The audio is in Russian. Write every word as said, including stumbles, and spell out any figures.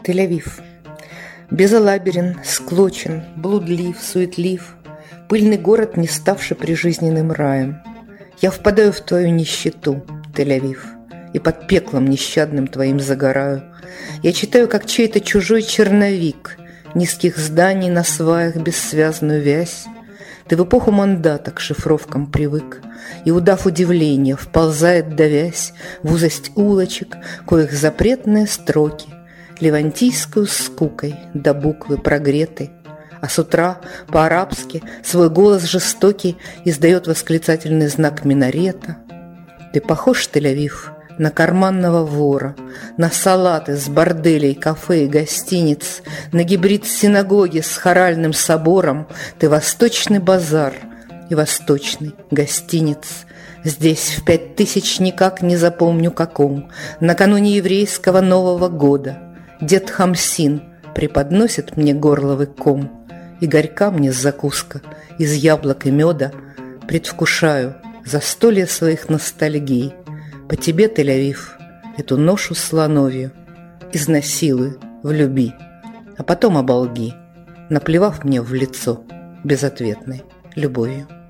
Тель-Авив. Безалаберен, склочен, блудлив, суетлив, пыльный город, не ставший прижизненным раем. Я впадаю в твою нищету, Тель-Авив, и под пеклом нещадным твоим загораю. Я читаю, как чей-то чужой черновик низких зданий на сваях бессвязную вязь. Ты в эпоху мандата к шифровкам привык, и, удав удивление, вползает, давясь в узость улочек, коих запретные строки левантийскую скукой до буквы прогреты. А с утра по-арабски свой голос жестокий издает восклицательный знак минарета. Ты похож, Тель-Авив, на карманного вора, на салаты с борделей, кафе и гостиниц, на гибрид синагоги с хоральным собором. Ты восточный базар и восточный гостиниц. Здесь в пять тысяч никак не запомню каком, накануне еврейского Нового года, дед Хамсин преподносит мне горловый ком, и горька мне закуска из яблок и меда. Предвкушаю застолье своих ностальгий. По тебе, Тель-Авив, эту ношу слоновью изнасилуй, влюби, а потом оболги, наплевав мне в лицо безответной любовью.